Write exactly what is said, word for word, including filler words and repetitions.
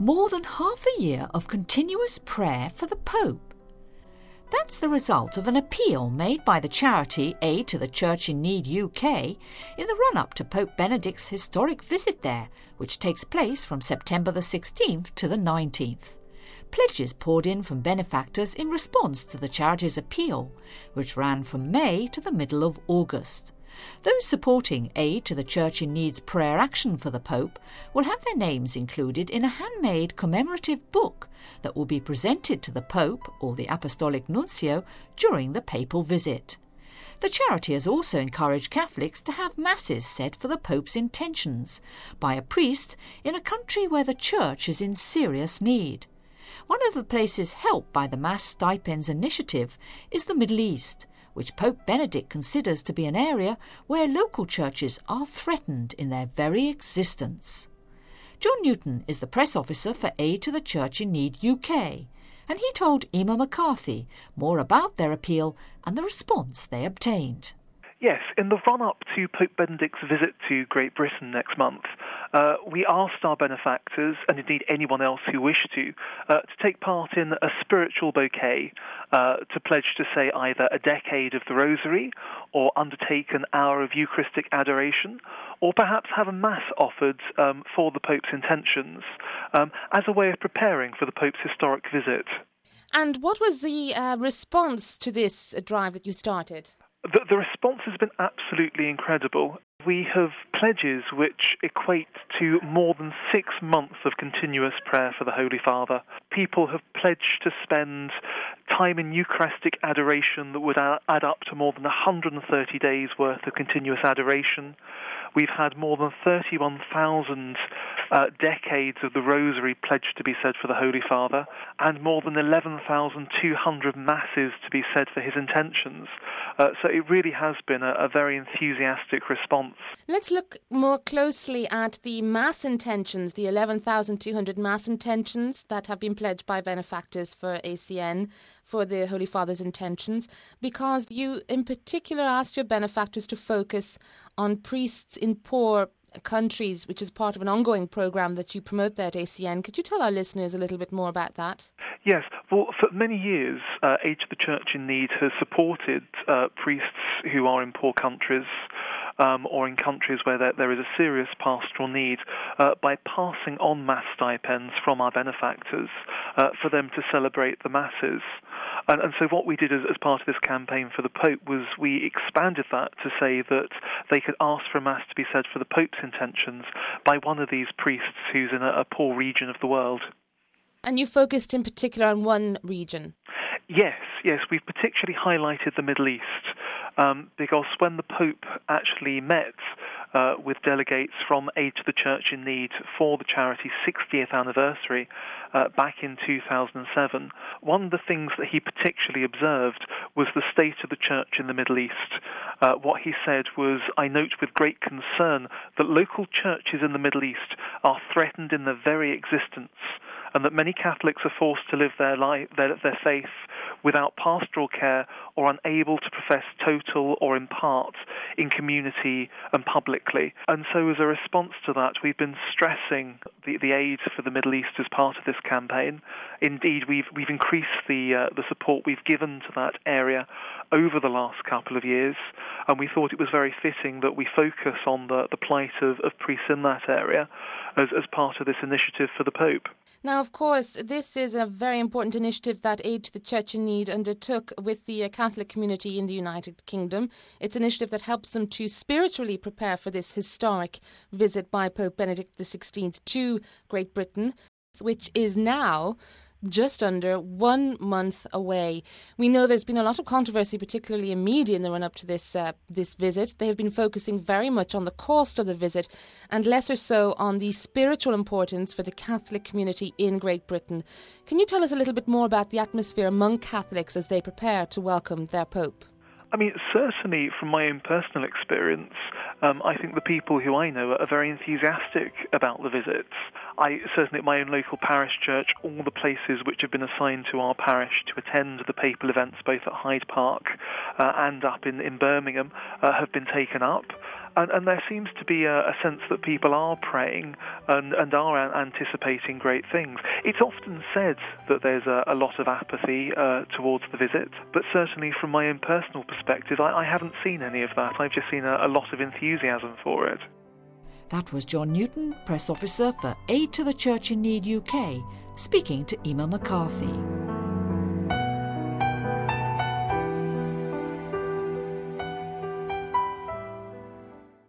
more than half a year of continuous prayer for the Pope. That's the result of an appeal made by the charity Aid to the Church in Need U K in the run-up to Pope Benedict's historic visit there, which takes place from September the sixteenth to the nineteenth. Pledges poured in from benefactors in response to the charity's appeal, which ran from May to the middle of August. Those supporting Aid to the Church in Need's prayer action for the Pope will have their names included in a handmade commemorative book that will be presented to the Pope or the Apostolic Nuncio during the papal visit. The charity has also encouraged Catholics to have masses said for the Pope's intentions by a priest in a country where the Church is in serious need. One of the places helped by the Mass Stipends initiative is the Middle East, which Pope Benedict considers to be an area where local churches are threatened in their very existence. John Newton is the press officer for Aid to the Church in Need U K, and he told Emma McCarthy more about their appeal and the response they obtained. Yes, in the run-up to Pope Benedict's visit to Great Britain next month, uh, we asked our benefactors, and indeed anyone else who wished to, uh, to take part in a spiritual bouquet, uh, to pledge to say either a decade of the Rosary, or undertake an hour of Eucharistic adoration, or perhaps have a Mass offered um, for the Pope's intentions, um, as a way of preparing for the Pope's historic visit. And what was the uh, response to this uh, drive that you started? The, the response has been absolutely incredible. We have pledges which equate to more than six months of continuous prayer for the Holy Father. People have pledged to spend time in Eucharistic adoration that would add up to more than one hundred thirty days' worth of continuous adoration. We've had more than thirty-one thousand uh, decades of the Rosary pledged to be said for the Holy Father, and more than eleven thousand two hundred masses to be said for his intentions. Uh, so it really has been a, a very enthusiastic response. Let's look more closely at the mass intentions, the eleven thousand two hundred mass intentions that have been pledged by benefactors for A C N for the Holy Father's intentions, because you in particular asked your benefactors to focus on priests in poor countries, which is part of an ongoing programme that you promote there at A C N. Could you tell our listeners a little bit more about that? Yes, well, for many years, uh, Aid to the Church in Need has supported uh, priests who are in poor countries, Um, or in countries where there, there is a serious pastoral need, uh, by passing on Mass stipends from our benefactors uh, for them to celebrate the Masses. And, and so what we did as, as part of this campaign for the Pope was we expanded that to say that they could ask for a Mass to be said for the Pope's intentions by one of these priests who's in a, a poor region of the world. And you focused in particular on one region? Yes, yes, we've particularly highlighted the Middle East, um, because when the Pope actually met uh, with delegates from Aid to the Church in Need for the charity's sixtieth anniversary uh, back in two thousand seven, one of the things that he particularly observed was the state of the Church in the Middle East. Uh, what he said was, "I note with great concern that local churches in the Middle East are threatened in their very existence, and that many Catholics are forced to live their life, their, their faith without pastoral care or unable to profess total or in part in community and publicly." And so as a response to that, we've been stressing the, the aid for the Middle East as part of this campaign. Indeed, we've we've increased the uh, the support we've given to that area over the last couple of years, and we thought it was very fitting that we focus on the, the plight of, of priests in that area as, as part of this initiative for the Pope. Now, of course, this is a very important initiative that Aid to the Church in Need undertook with the Catholic community in the United Kingdom. It's an initiative that helps them to spiritually prepare for this historic visit by Pope Benedict the sixteenth to Great Britain, which is now just under one month away. We know there's been a lot of controversy, particularly in media, in the run-up to this uh, this visit. They have been focusing very much on the cost of the visit and lesser so on the spiritual importance for the Catholic community in Great Britain. Can you tell us a little bit more about the atmosphere among Catholics as they prepare to welcome their Pope? I mean, certainly from my own personal experience, um, I think the people who I know are very enthusiastic about the visits. I certainly at my own local parish church, all the places which have been assigned to our parish to attend the papal events, both at Hyde Park uh, and up in, in Birmingham, uh, have been taken up. And, and there seems to be a, a sense that people are praying and, and are a- anticipating great things. It's often said that there's a, a lot of apathy uh, towards the visit, but certainly from my own personal perspective, I, I haven't seen any of that. I've just seen a, a lot of enthusiasm for it. That was John Newton, Press Officer for Aid to the Church in Need U K, speaking to Emma McCarthy.